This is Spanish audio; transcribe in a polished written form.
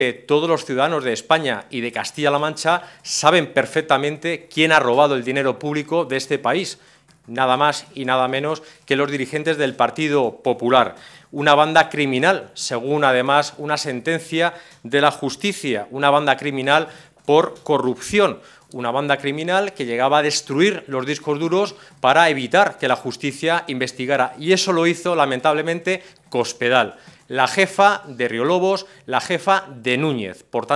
Todos los ciudadanos de España y de Castilla-La Mancha saben perfectamente quién ha robado el dinero público de este país. Nada más y nada menos que los dirigentes del Partido Popular. Una banda criminal, según además una sentencia de la justicia, una banda criminal por corrupción. Una banda criminal que llegaba a destruir los discos duros para evitar que la justicia investigara. Y eso lo hizo, lamentablemente, Cospedal, la jefa de Riolobos, la jefa de Núñez. Por tanto,